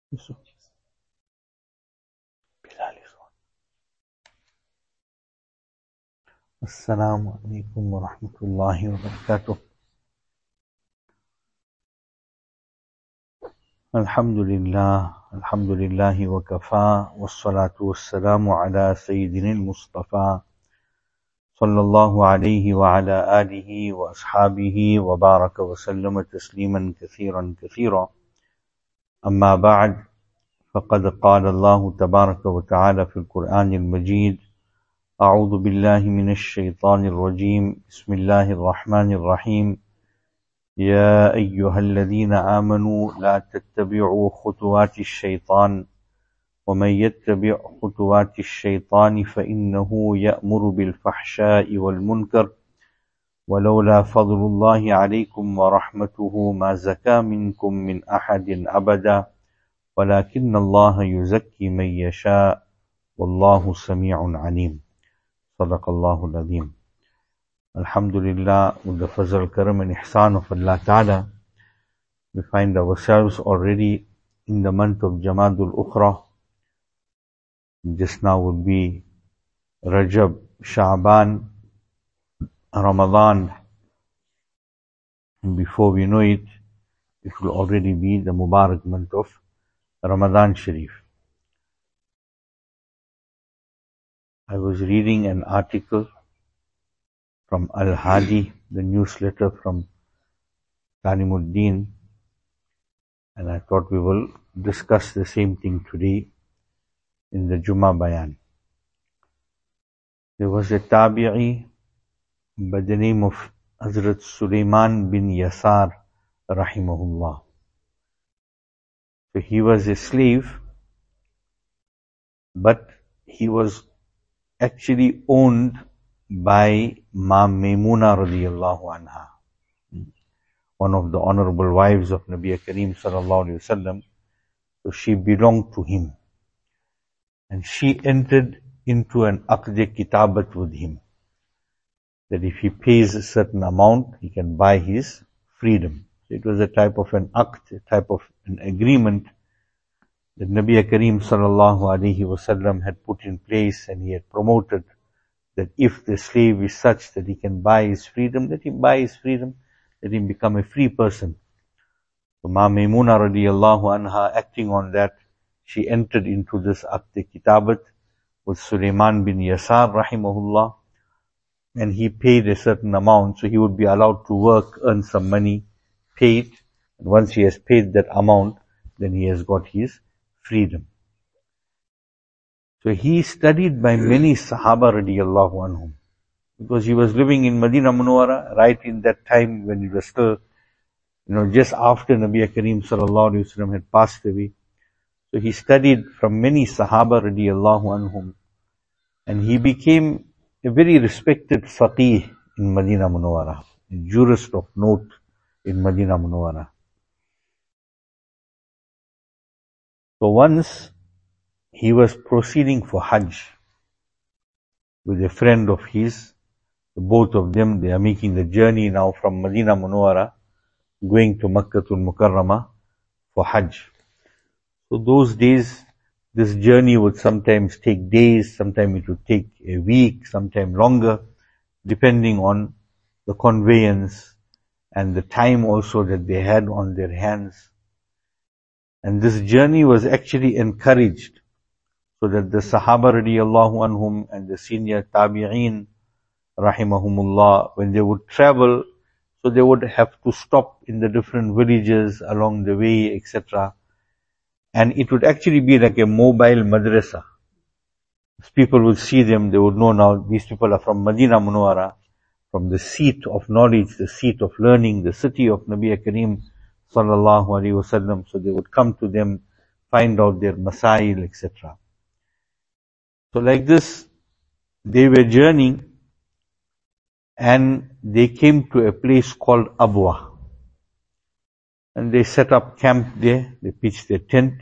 So, Bilal is on. Assalamu alaikum wa rahmatullahi wa barakatuh. Alhamdulillahi wa kafa, wassalatu wassalamu ala sayyidina al-Mustafa, sallallahu alayhi wa ala alihi wa ashabihi wa baraka wa sallama tasliman kathira. Amma ba'd, faqad qala Allahu tabaraka wa ta'ala fil Qur'an al-Majid, أعوذ بالله من الشيطان الرجيم بسم الله الرحمن الرحيم يا أيها الذين آمنوا لا تتبعوا خطوات الشيطان ومن يتبع خطوات الشيطان فإنه يأمر بالفحشاء والمنكر ولولا فضل الله عليكم ورحمته ما زكى منكم من أحد أبدا ولكن الله يزكي من يشاء والله سميع عليم. Sadaqallahu al-Azim. Alhamdulillah, with the fazl, karam and ihsan of Allah Ta'ala, we find ourselves already in the month of Jamadul Ukhra. Just now would be Rajab, Sha'ban, Ramadan. And before we know it, it will already be the Mubarak month of Ramadan Sharif. I was reading an article from Al-Hadi, the newsletter from Talimuddin, and I thought we will discuss the same thing today in the Jummah Bayan. There was a tabi'i by the name of Hazrat Sulaiman bin Yasar, rahimahullah. So he was a slave, but he was actually owned by Ma Maimuna radiyallahu anha, one of the honorable wives of Nabi Kareem sallallahu alayhi wasallam. So she belonged to him, and she entered into an aqd kitabat with him, that if he pays a certain amount, he can buy his freedom. So it was a type of an aqd, a type of an agreement that Nabi Kareem sallallahu alayhi wasallam had put in place, and he had promoted that if the slave is such that he can buy his freedom, let him buy his freedom, let him become a free person. So Ma Maimuna radiyallahu anha, acting on that, she entered into this aqd kitabat with Sulaiman bin Yasar rahimahullah, and he paid a certain amount, so he would be allowed to work, earn some money, pay it, and once he has paid that amount, then he has got his freedom. So he studied by many Sahaba radiyallahu anhum, because he was living in Madinah Munawwara right in that time when it was still, just after Nabi Kareem sallallahu alayhi wasallam had passed away. So he studied from many Sahaba radiyallahu anhum, and he became a very respected faqih in Madinah Munawwara, a jurist of note in Madinah Munawwara. So once he was proceeding for Hajj with a friend of his. Both of them, they are making the journey now from Madinah Munawwara, going to Makkatul Mukarramah for Hajj. So those days, this journey would sometimes take days, sometimes it would take a week, sometimes longer, depending on the conveyance and the time also that they had on their hands. And this journey was actually encouraged, so that the Sahaba radiyallahu anhum and the senior tabi'een rahimahumullah, when they would travel, so they would have to stop in the different villages along the way, etc. And it would actually be like a mobile madrasa. As people would see them, they would know now these people are from Madinah Munawwara, from the seat of knowledge, the seat of learning, the city of Nabi Kareem sallallahu alaihi wasallam. So they would come to them, find out their masail, etc. So like this, they were journeying, and they came to a place called Abwa. And they set up camp there, they pitched their tent.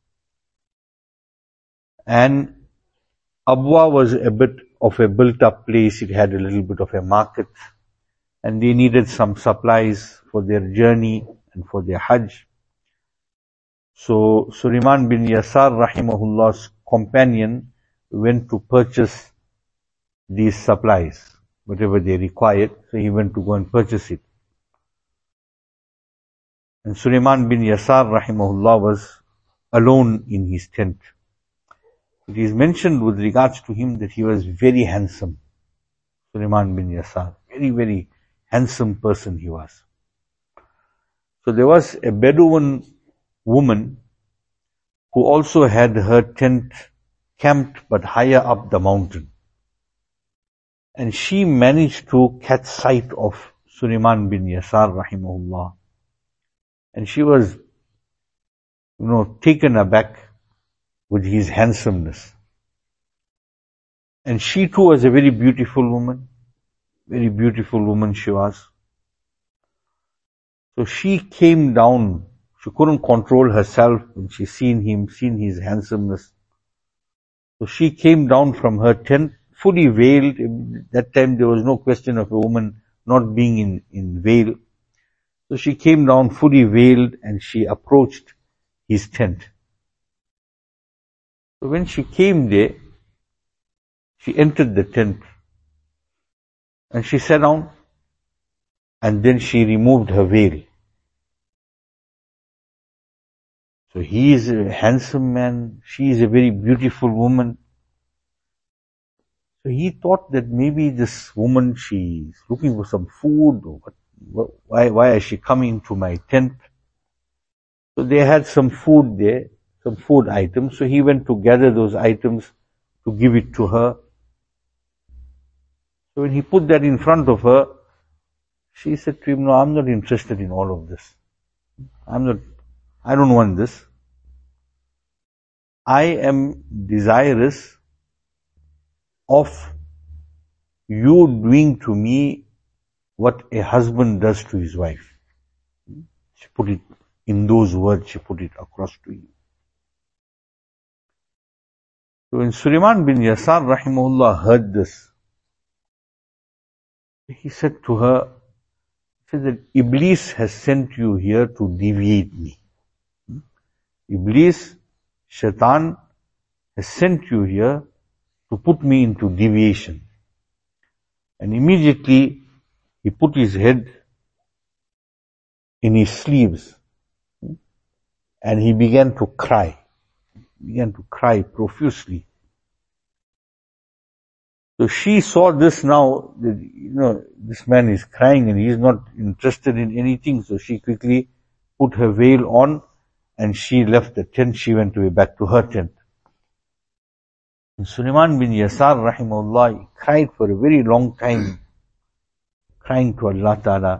And Abwa was a bit of a built-up place, it had a little bit of a market, and they needed some supplies for their journey and for their Hajj. So Sulaiman bin Yasar rahimahullah's companion went to purchase these supplies, whatever they required, so he went to go and purchase it. And Sulaiman bin Yasar rahimahullah was alone in his tent. It is mentioned with regards to him that he was very handsome. Sulaiman bin Yasar, very, very handsome person he was. So there was a Bedouin woman who also had her tent camped but higher up the mountain. And she managed to catch sight of Sulaiman bin Yasar rahimahullah. And she was, taken aback with his handsomeness. And she too was a very beautiful woman. Very beautiful woman she was. So she came down. She couldn't control herself when she seen him, seen his handsomeness. So she came down from her tent, fully veiled. That time there was no question of a woman not being in veil. So she came down fully veiled and she approached his tent. So when she came there, she entered the tent and she sat down and then she removed her veil. So he is a handsome man, she is a very beautiful woman. So he thought that maybe this woman, she is looking for some food, or why is she coming to my tent? So they had some food there, some food items. So he went to gather those items to give it to her. So when he put that in front of her, she said to him, "No, I'm not interested in all of this. I don't want this. I am desirous of you doing to me what a husband does to his wife." She put it in those words, she put it across to him. So when Sulaiman bin Yasar rahimahullah heard this, he said to her, he said that Iblis has sent you here to deviate me. Iblis, Shaitan, has sent you here to put me into deviation. And immediately he put his head in his sleeves and he began to cry. Began to cry profusely. So she saw this now, that, this man is crying and he is not interested in anything. So she quickly put her veil on and she left the tent. She went back to her tent. And Sulaiman bin Yasar rahimahullah, he cried for a very long time, crying to Allah Ta'ala.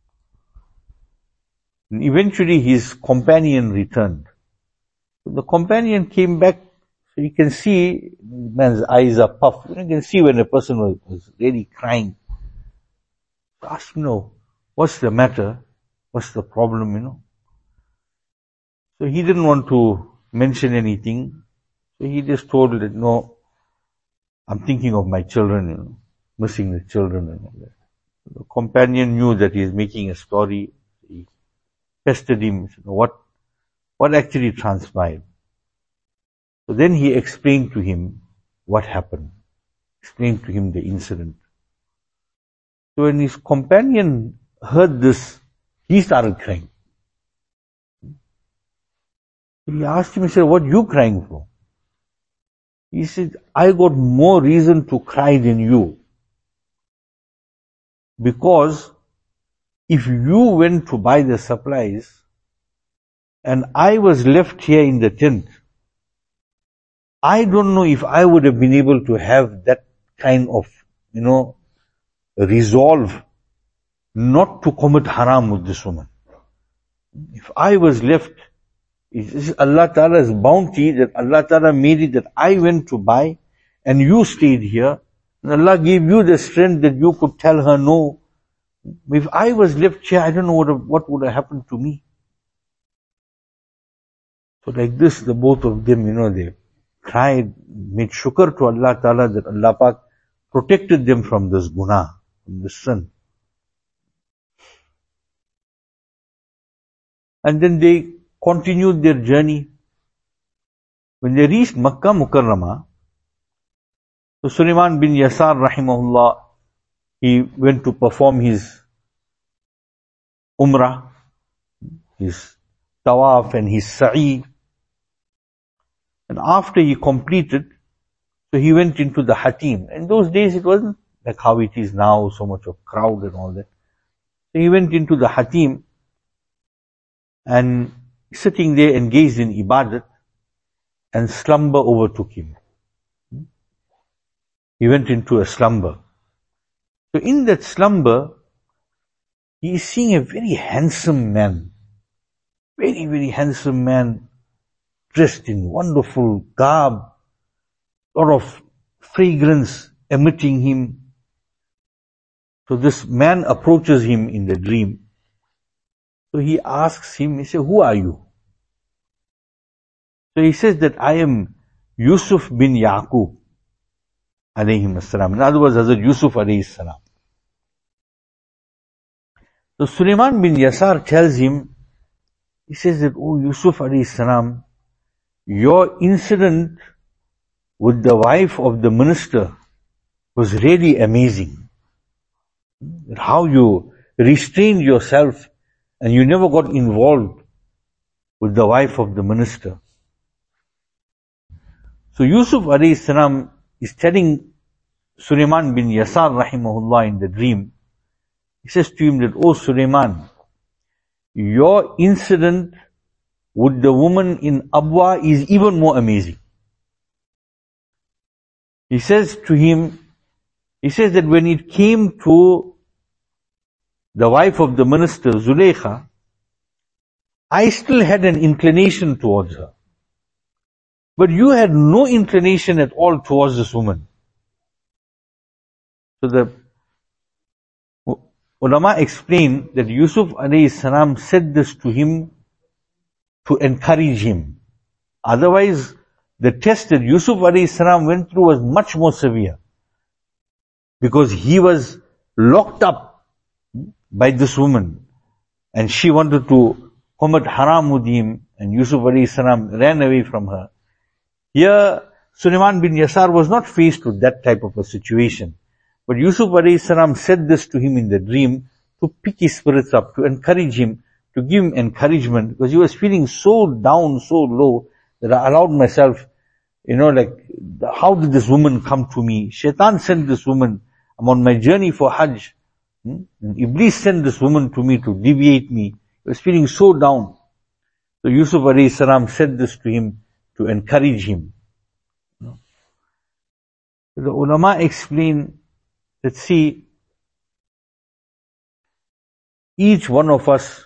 And eventually his companion returned. So the companion came back. So you can see the man's eyes are puffed. You can see when a person was really crying. So ask him, what's the matter? What's the problem, So he didn't want to mention anything. So he just told that, no, I'm thinking of my children, missing the children and all that. So the companion knew that he is making a story. He pestered him. Said, what actually transpired? So then he explained to him what happened, explained to him the incident. So when his companion heard this, he started crying. He asked him, he said, what are you crying for? He said, I got more reason to cry than you. Because if you went to buy the supplies and I was left here in the tent, I don't know if I would have been able to have that kind of, resolve not to commit haram with this woman. If I was left, it is Allah Ta'ala's bounty that Allah Ta'ala made it that I went to buy and you stayed here. And Allah gave you the strength that you could tell her no. If I was left here, I don't know what would have happened to me. So like this, the both of them, they cried, made shukr to Allah Ta'ala that Allah Pak protected them from this guna, from this sin. And then they continued their journey. When they reached Makkah Mukarramah, so Sulaiman bin Yasar rahimahullah, he went to perform his Umrah, his Tawaf and his Sa'i. And after he completed, so he went into the Hatim. In those days it wasn't like how it is now, so much of crowd and all that. So he went into the Hatim and sitting there engaged in Ibadat, and slumber overtook him. He went into a slumber. So in that slumber, he is seeing a very handsome man. Very, very handsome man, dressed in wonderful garb, lot of fragrance emitting him. So this man approaches him in the dream. So he asks him, he says, who are you? So he says that I am Yusuf bin Yaqub alayhim as-salam. In other words, Hazrat Yusuf alayhi salam. So Sulaiman bin Yasar tells him, he says that, oh Yusuf alayhi salam, your incident with the wife of the minister was really amazing. How you restrained yourself and you never got involved with the wife of the minister. So Yusuf alayhi salam is telling Sulaiman bin Yasar rahimahullah in the dream, he says to him that, oh Sulaiman, your incident with the woman in Abwa is even more amazing. He says to him, he says that when it came to the wife of the minister, Zulaykha, I still had an inclination towards her. But you had no inclination at all towards this woman. So the ulama explain that Yusuf alayhi salam said this to him to encourage him. Otherwise, the test that Yusuf alayhi salam went through was much more severe. Because he was locked up by this woman and she wanted to commit haram with him, and Yusuf alayhi salam ran away from her. Here, Sulaiman bin Yasar was not faced with that type of a situation. But Yusuf alayhi salam said this to him in the dream to pick his spirits up, to encourage him, to give him encouragement, because he was feeling so down, so low, that I allowed myself, like, how did this woman come to me? Shaitan sent this woman. I'm on my journey for Hajj. And Iblis sent this woman to me to deviate me. He was feeling so down. So Yusuf alayhi salam said this to him to encourage him. The ulama explain that, see, each one of us,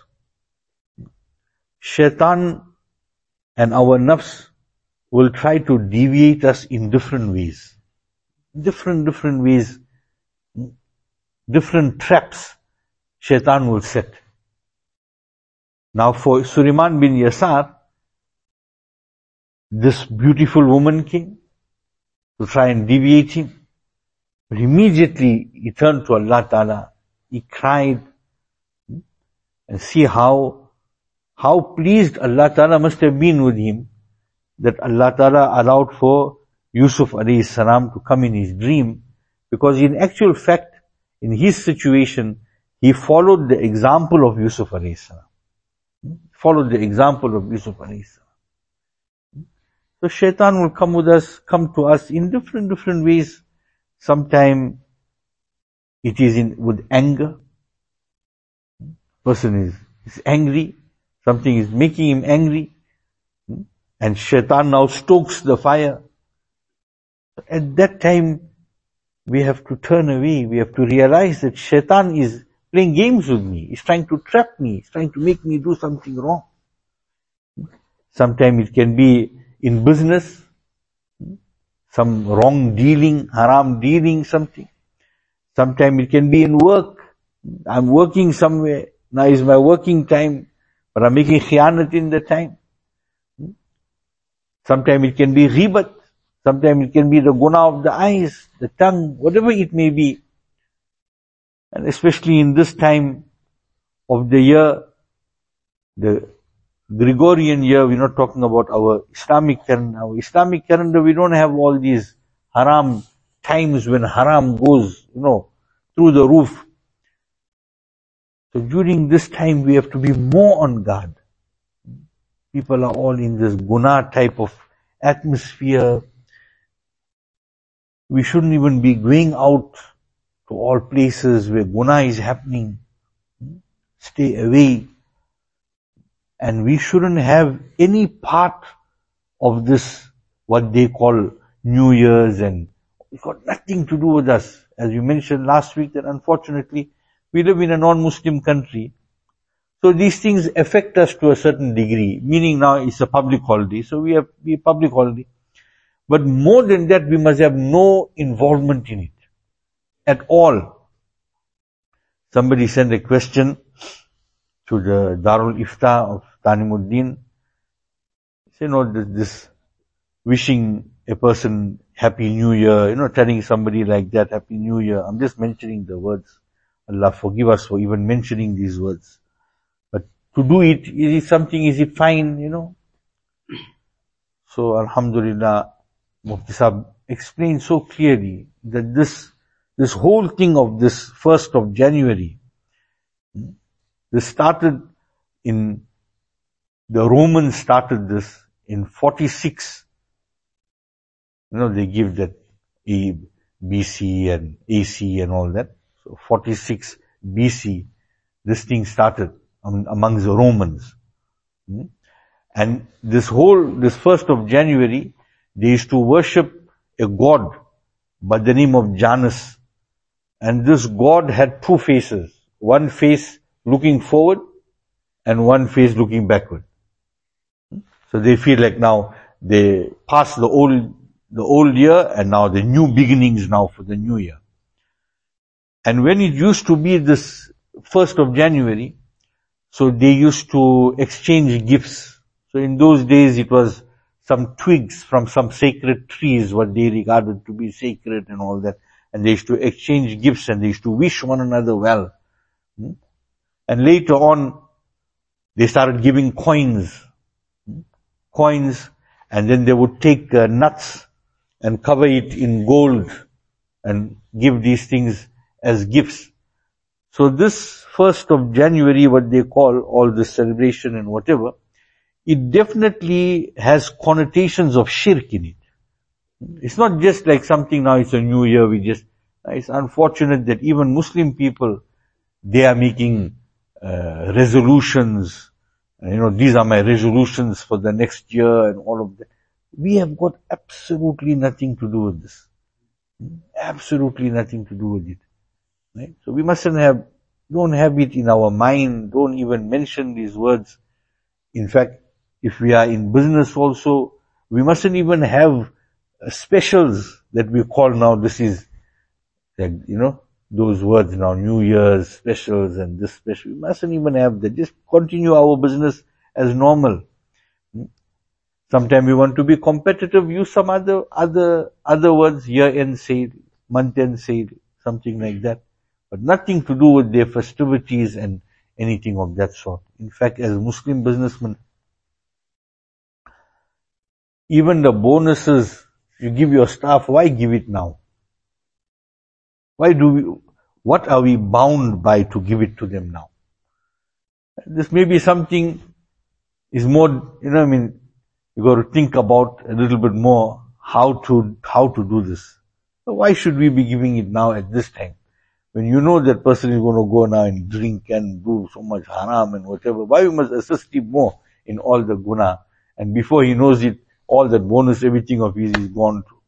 Shaitan and our nafs will try to deviate us in different ways. Different ways. Different traps Shaitan will set. Now for Sulaiman bin Yasar, this beautiful woman came to try and deviate him. But immediately he turned to Allah Ta'ala. He cried. And see how pleased Allah Ta'ala must have been with him, that Allah Ta'ala allowed for Yusuf alayhi salam to come in his dream, because in actual fact, in his situation, he followed the example of Yusuf alayhi salam. Followed the example of Yusuf alayhi salam. So Shaitan will come to us in different ways. Sometimes it is with anger. Person is angry. Something is making him angry. And Shaitan now stokes the fire. At that time, we have to turn away. We have to realize that Shaitan is playing games with me. He's trying to trap me. He's trying to make me do something wrong. Sometimes it can be in business, some wrong dealing, haram dealing, something. Sometimes it can be in work. I'm working somewhere. Now is my working time, but I'm making khiyanat in the time. Sometimes it can be ghibat. Sometimes it can be the guna of the eyes, the tongue, whatever it may be. And especially in this time of the year, the Gregorian year, we're not talking about our Islamic calendar. Our Islamic calendar, we don't have all these haram times when haram goes, through the roof. So during this time, we have to be more on guard. People are all in this guna type of atmosphere. We shouldn't even be going out to all places where guna is happening. Stay away. And we shouldn't have any part of this, what they call New Year's, and it's got nothing to do with us. As you mentioned last week, that unfortunately, we live in a non-Muslim country. So these things affect us to a certain degree, meaning now it's a public holiday, so we have a public holiday. But more than that, we must have no involvement in it at all. Somebody sent a question to the Darul Ifta of Tanimuddin. Say, this wishing a person Happy New Year, telling somebody like that Happy New Year. I'm just mentioning the words. Allah forgive us for even mentioning these words. But to do it, is it fine, So Alhamdulillah, Mufti Sahib explained so clearly that this whole thing of this 1st of January, this started the Romans started this in 46. They give that BC and AC and all that. So 46 BC, this thing started amongst the Romans. And this 1st of January, they used to worship a god by the name of Janus. And this god had two faces. One face looking forward and one face looking backward. So they feel like now they passed the old year and now the new beginnings now for the new year. And when it used to be this 1st of January, so they used to exchange gifts. So in those days it was some twigs from some sacred trees, what they regarded to be sacred and all that. And they used to exchange gifts and they used to wish one another well. And later on, they started giving coins, and then they would take nuts and cover it in gold and give these things as gifts. So this 1st of January, what they call all this celebration and whatever, it definitely has connotations of shirk in it. It's not just like something now, it's a new year, it's unfortunate that even Muslim people, they are making resolutions. These are my resolutions for the next year and all of that. We have got absolutely nothing to do with this. Absolutely nothing to do with it. Right? So we don't have it in our mind, don't even mention these words. In fact, if we are in business also, we mustn't even have specials that we call now, this is, those words now, New Year's specials and this special. We mustn't even have that. Just continue our business as normal. Sometimes we want to be competitive, use some other words, year-end sale, month-end sale, something like that. But nothing to do with their festivities and anything of that sort. In fact, as Muslim businessmen, even the bonuses you give your staff, why give it now? What are we bound by to give it to them now? This may be something is more, you got to think about a little bit more how to do this. So why should we be giving it now at this time? When you know that person is going to go now and drink and do so much haram and whatever, why we must assist him more in all the guna? And before he knows it, all that bonus, everything of his is gone to.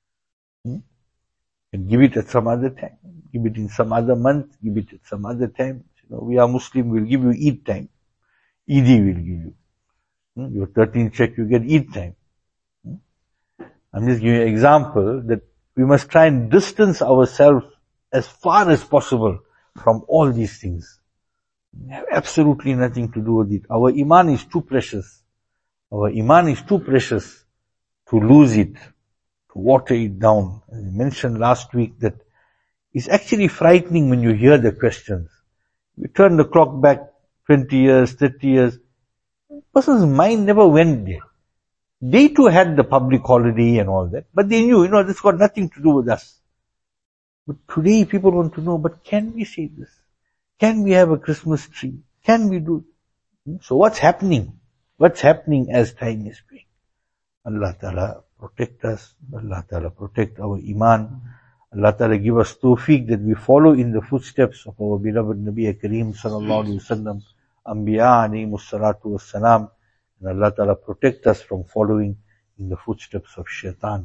And give it at some other time. Give it in some other month. Give it at some other time. We are Muslim, we'll give you Eid time. Eid will give you. Your 13th check, you get Eid time. I'm just giving you an example that we must try and distance ourselves as far as possible from all these things. They have absolutely nothing to do with it. Our iman is too precious. Our iman is too precious to lose it, to water it down. As I mentioned last week that it's actually frightening when you hear the questions. We turn the clock back 20 years, 30 years. person's mind never went there. They too had the public holiday and all that, but they knew, this got nothing to do with us. But today people want to know, but can we say this? Can we have a Christmas tree? Can we do? So what's happening? What's happening as time is going? Allah Ta'ala protect us. Allah Ta'ala protect our iman. Allah Ta'ala give us tawfiq that we follow in the footsteps of our beloved Nabi Kareem Sallallahu Alaihi Wasallam, Anbiya alayhimus salatu wassalam. And Allah Ta'ala protect us from following in the footsteps of shaitan.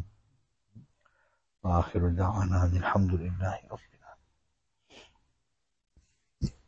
Wa akhiru da'wana alhamdulillahi rabbil